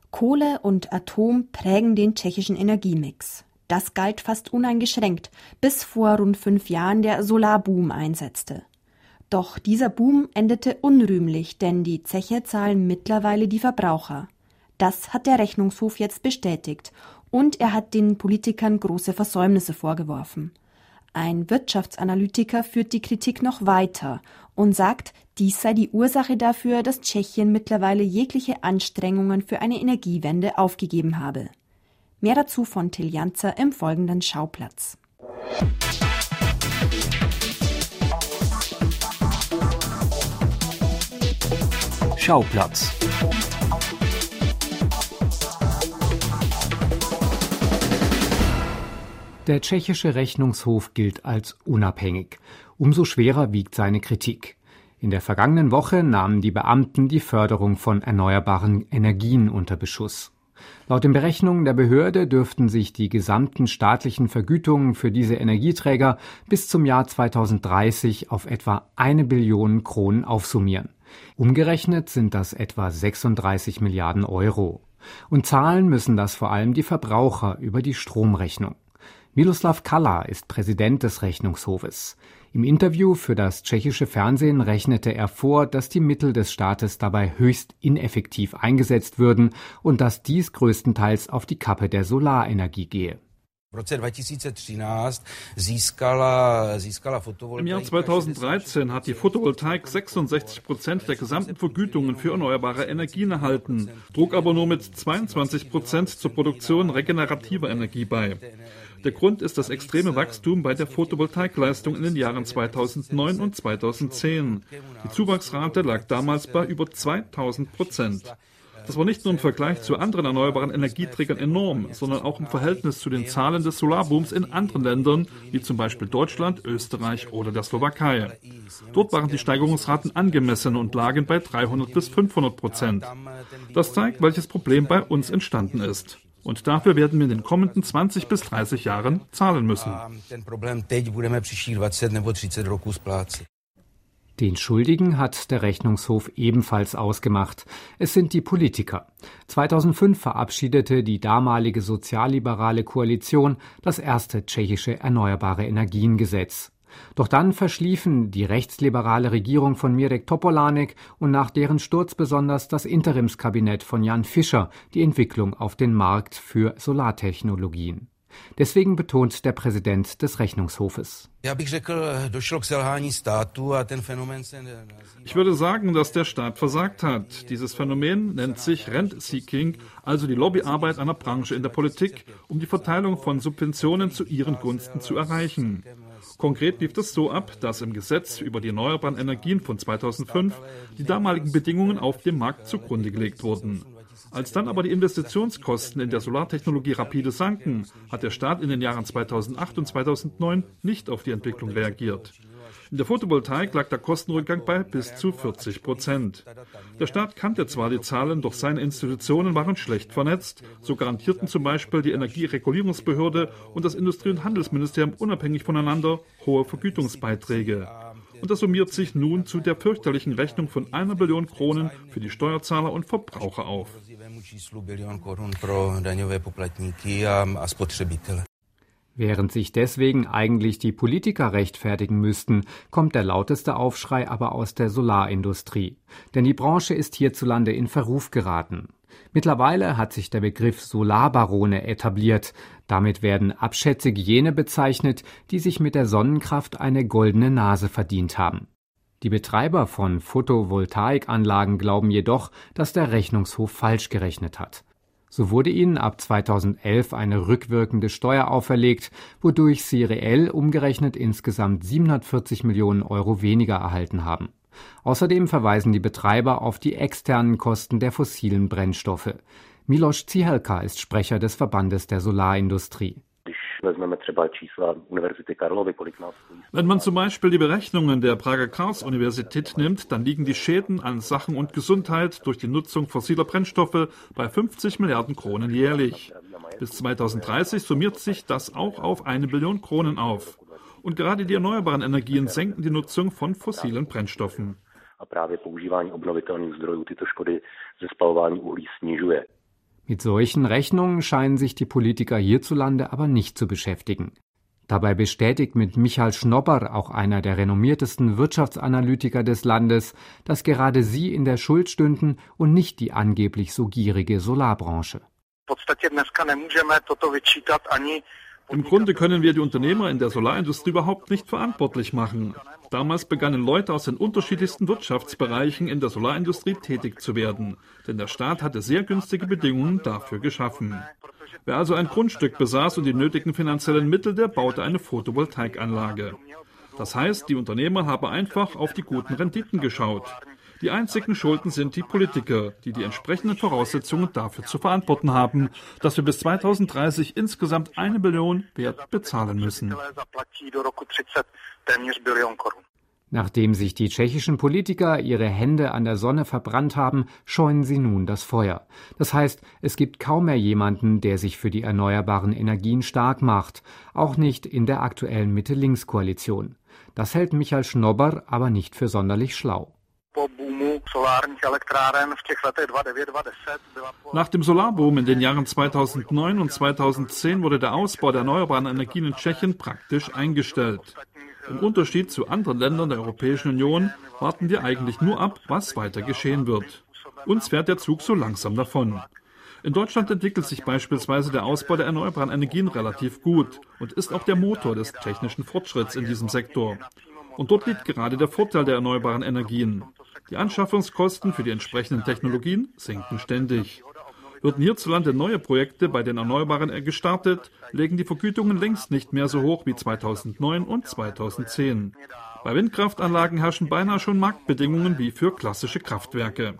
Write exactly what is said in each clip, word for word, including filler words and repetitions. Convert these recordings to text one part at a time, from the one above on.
Kohle und Atom prägen den tschechischen Energiemix. Das galt fast uneingeschränkt, bis vor rund fünf Jahren der Solarboom einsetzte. Doch dieser Boom endete unrühmlich, denn die Zeche zahlen mittlerweile die Verbraucher. Das hat der Rechnungshof jetzt bestätigt und er hat den Politikern große Versäumnisse vorgeworfen. Ein Wirtschaftsanalytiker führt die Kritik noch weiter und sagt, dies sei die Ursache dafür, dass Tschechien mittlerweile jegliche Anstrengungen für eine Energiewende aufgegeben habe. Mehr dazu von Till Janzer im folgenden Schauplatz. Schauplatz. Der tschechische Rechnungshof gilt als unabhängig. Umso schwerer wiegt seine Kritik. In der vergangenen Woche nahmen die Beamten die Förderung von erneuerbaren Energien unter Beschuss. Laut den Berechnungen der Behörde dürften sich die gesamten staatlichen Vergütungen für diese Energieträger bis zum Jahr zweitausenddreißig auf etwa eine Billion Kronen aufsummieren. Umgerechnet sind das etwa sechsunddreißig Milliarden Euro. Und zahlen müssen das vor allem die Verbraucher über die Stromrechnung. Miloslav Kala ist Präsident des Rechnungshofes. Im Interview für das tschechische Fernsehen rechnete er vor, dass die Mittel des Staates dabei höchst ineffektiv eingesetzt würden und dass dies größtenteils auf die Kappe der Solarenergie gehe. Im Jahr zweitausenddreizehn hat die Photovoltaik sechsundsechzig Prozent der gesamten Vergütungen für erneuerbare Energien erhalten, trug aber nur mit zweiundzwanzig Prozent zur Produktion regenerativer Energie bei. Der Grund ist das extreme Wachstum bei der Photovoltaikleistung in den Jahren zweitausendneun und zweitausendzehn. Die Zuwachsrate lag damals bei über zweitausend Prozent. Das war nicht nur im Vergleich zu anderen erneuerbaren Energieträgern enorm, sondern auch im Verhältnis zu den Zahlen des Solarbooms in anderen Ländern, wie zum Beispiel Deutschland, Österreich oder der Slowakei. Dort waren die Steigerungsraten angemessen und lagen bei dreihundert bis fünfhundert Prozent. Das zeigt, welches Problem bei uns entstanden ist. Und dafür werden wir in den kommenden zwanzig bis dreißig Jahren zahlen müssen. Den Schuldigen hat der Rechnungshof ebenfalls ausgemacht. Es sind die Politiker. zweitausendfünf verabschiedete die damalige sozialliberale Koalition das erste tschechische Erneuerbare Energien-Gesetz. Doch dann verschliefen die rechtsliberale Regierung von Mirek Topolánek und nach deren Sturz besonders das Interimskabinett von Jan Fischer die Entwicklung auf den Markt für Solartechnologien. Deswegen betont der Präsident des Rechnungshofes. Ich würde sagen, dass der Staat versagt hat. Dieses Phänomen nennt sich Rent-Seeking, also die Lobbyarbeit einer Branche in der Politik, um die Verteilung von Subventionen zu ihren Gunsten zu erreichen. Konkret lief es so ab, dass im Gesetz über die erneuerbaren Energien von zweitausendfünf die damaligen Bedingungen auf dem Markt zugrunde gelegt wurden. Als dann aber die Investitionskosten in der Solartechnologie rapide sanken, hat der Staat in den Jahren zweitausendacht und zweitausendneun nicht auf die Entwicklung reagiert. In der Photovoltaik lag der Kostenrückgang bei bis zu vierzig Prozent. Der Staat kannte zwar die Zahlen, doch seine Institutionen waren schlecht vernetzt. So garantierten zum Beispiel die Energieregulierungsbehörde und das Industrie- und Handelsministerium unabhängig voneinander hohe Vergütungsbeiträge. Und das summiert sich nun zu der fürchterlichen Rechnung von einer Billion Kronen für die Steuerzahler und Verbraucher auf. Während sich deswegen eigentlich die Politiker rechtfertigen müssten, kommt der lauteste Aufschrei aber aus der Solarindustrie. Denn die Branche ist hierzulande in Verruf geraten. Mittlerweile hat sich der Begriff Solarbarone etabliert. Damit werden abschätzig jene bezeichnet, die sich mit der Sonnenkraft eine goldene Nase verdient haben. Die Betreiber von Photovoltaikanlagen glauben jedoch, dass der Rechnungshof falsch gerechnet hat. So wurde ihnen ab zweitausendelf eine rückwirkende Steuer auferlegt, wodurch sie reell umgerechnet insgesamt siebenhundertvierzig Millionen Euro weniger erhalten haben. Außerdem verweisen die Betreiber auf die externen Kosten der fossilen Brennstoffe. Miloš Cihelka ist Sprecher des Verbandes der Solarindustrie. Wenn man zum Beispiel die Berechnungen der Prager Karls-Universität nimmt, dann liegen die Schäden an Sachen und Gesundheit durch die Nutzung fossiler Brennstoffe bei fünfzig Milliarden Kronen jährlich. Bis zweitausenddreißig summiert sich das auch auf eine Billion Kronen auf. Und gerade die erneuerbaren Energien senken die Nutzung von fossilen Mit solchen Rechnungen scheinen sich die Politiker hierzulande aber nicht zu beschäftigen. Dabei bestätigt mit Michael Schnobber, auch einer der renommiertesten Wirtschaftsanalytiker des Landes, dass gerade sie in der Schuld stünden und nicht die angeblich so gierige Solarbranche. Im Grunde können wir die Unternehmer in der Solarindustrie überhaupt nicht verantwortlich machen. Damals begannen Leute aus den unterschiedlichsten Wirtschaftsbereichen in der Solarindustrie tätig zu werden, denn der Staat hatte sehr günstige Bedingungen dafür geschaffen. Wer also ein Grundstück besaß und die nötigen finanziellen Mittel, der baute eine Photovoltaikanlage. Das heißt, die Unternehmer haben einfach auf die guten Renditen geschaut. Die einzigen Schulden sind die Politiker, die die entsprechenden Voraussetzungen dafür zu verantworten haben, dass wir bis zweitausenddreißig insgesamt eine Billion Wert bezahlen müssen. Nachdem sich die tschechischen Politiker ihre Hände an der Sonne verbrannt haben, scheuen sie nun das Feuer. Das heißt, es gibt kaum mehr jemanden, der sich für die erneuerbaren Energien stark macht, auch nicht in der aktuellen Mitte-Links-Koalition. Das hält Michael Schnobber aber nicht für sonderlich schlau. Nach dem Solarboom in den Jahren zweitausendneun und zweitausendzehn wurde der Ausbau der erneuerbaren Energien in Tschechien praktisch eingestellt. Im Unterschied zu anderen Ländern der Europäischen Union warten wir eigentlich nur ab, was weiter geschehen wird. Uns fährt der Zug so langsam davon. In Deutschland entwickelt sich beispielsweise der Ausbau der erneuerbaren Energien relativ gut und ist auch der Motor des technischen Fortschritts in diesem Sektor. Und dort liegt gerade der Vorteil der erneuerbaren Energien. Die Anschaffungskosten für die entsprechenden Technologien sinken ständig. Würden hierzulande neue Projekte bei den Erneuerbaren gestartet, legen die Vergütungen längst nicht mehr so hoch wie zweitausendneun und zweitausendzehn. Bei Windkraftanlagen herrschen beinahe schon Marktbedingungen wie für klassische Kraftwerke.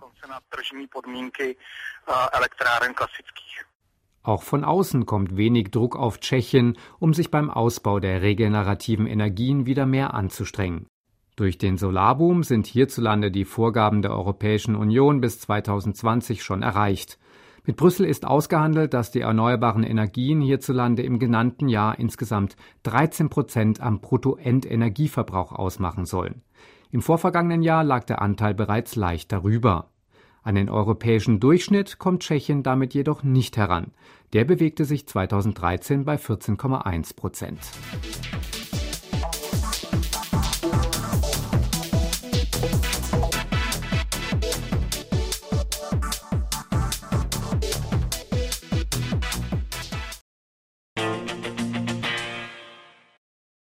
Auch von außen kommt wenig Druck auf Tschechien, um sich beim Ausbau der regenerativen Energien wieder mehr anzustrengen. Durch den Solarboom sind hierzulande die Vorgaben der Europäischen Union bis zweitausendzwanzig schon erreicht. Mit Brüssel ist ausgehandelt, dass die erneuerbaren Energien hierzulande im genannten Jahr insgesamt dreizehn Prozent am Bruttoendenergieverbrauch ausmachen sollen. Im vorvergangenen Jahr lag der Anteil bereits leicht darüber. An den europäischen Durchschnitt kommt Tschechien damit jedoch nicht heran. Der bewegte sich zweitausenddreizehn bei vierzehn Komma eins Prozent.